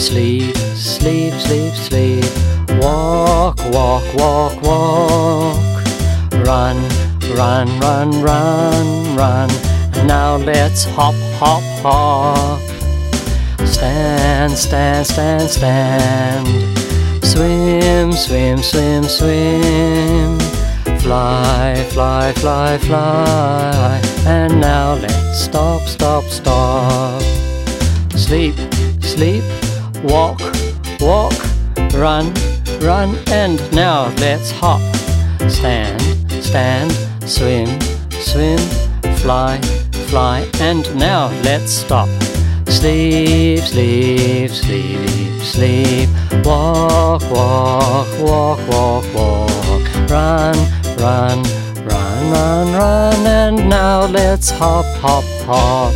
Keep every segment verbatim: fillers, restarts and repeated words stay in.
Sleep, sleep, sleep, sleep. Walk, walk, walk, walk. Run, run, run, run, run. And now let's hop, hop, hop. Stand, stand, stand, stand. Swim, swim, swim, swim. Fly, fly, fly, fly. And now let's stop, stop, stop. Sleep, sleep, walk, walk, run, run, and now let's hop. Stand, stand, swim, swim, fly, fly, and now let's stop. Sleep, sleep, sleep, sleep. Walk, walk, walk, walk, walk. Run, run, run, run, run, and now let's hop, hop, hop.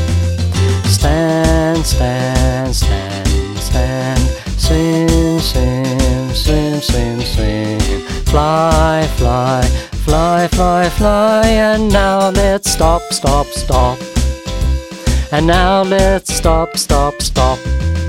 Stand, stand, stand, stand. Swim, swim, swim, swim, swim. Fly, fly, fly, fly, fly, and now let's stop, stop, stop. And now let's stop, stop, stop.